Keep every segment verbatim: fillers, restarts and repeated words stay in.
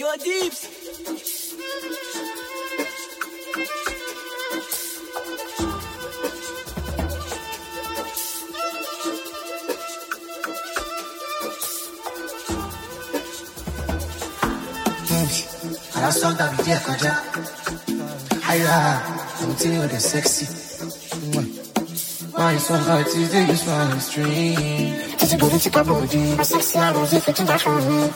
Yo, Deeps. I saw that video kaja. Hiya, I'm telling you the sexy. Why you so hard to do this one stream? Did you go to take a body? Sexy, I was if it's for me.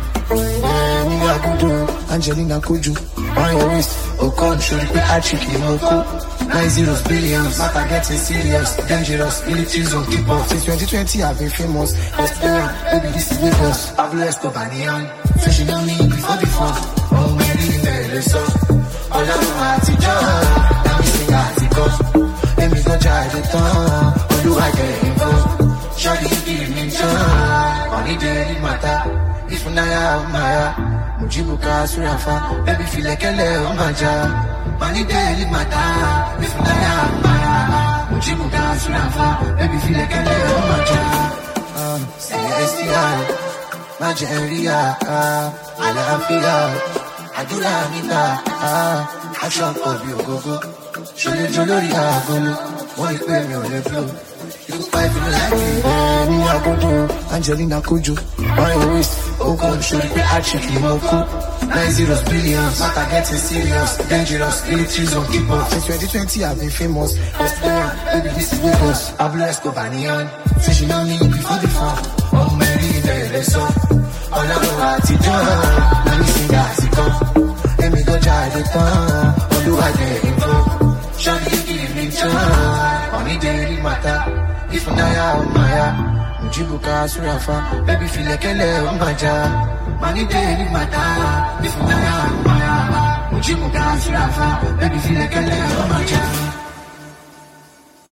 Angelina Kuju, on your wrist, oh God, show the I trick you, no cool. Nine zeros, billions, matter getting serious, dangerous, militaries on keep off. Since twenty twenty, I've been famous. Let's go, baby, this is Lagos. Pablo Escobar, neon, so she know me before before. Oh, Mary, Mary, so all of my teacher, now me sing article. Let me go try the tongue, or do I get involved? Shawty, give me joy, only daily matter. If Naya, Maya, Mujibuka, Surafa, baby, feel like a little maja. Money daily matter. If Naya, Maya, Mujibuka, Surafa, baby, feel like a little maja. Um, say S T I, Majeria, Alafia, Adula, Nina, I shop of you, go go. Show you Joloria, Golo, one equipment on the floor. You fight for like me, Angelina Kuju, on your wrist, oh God, show the I trick you, no cool. Nine zeros, billions, matter getting serious, dangerous, militaries on keep off. Since twenty twenty, I've been famous. Let's go, baby, this is Lagos. Pablo Escobar, neon, say she know me before before. Oh, Mary, Mary, so all of my teacher, let me sing article. Let me go try the tongue, or do I get involved? Shawty, give me joy, only daily matter. If Naya, Maya, Mujibuka, Surafa, baby, feel like a little maja. Money daily matter. If Naya, Maya, Mujibuka, Surafa, baby, feel like a little maja.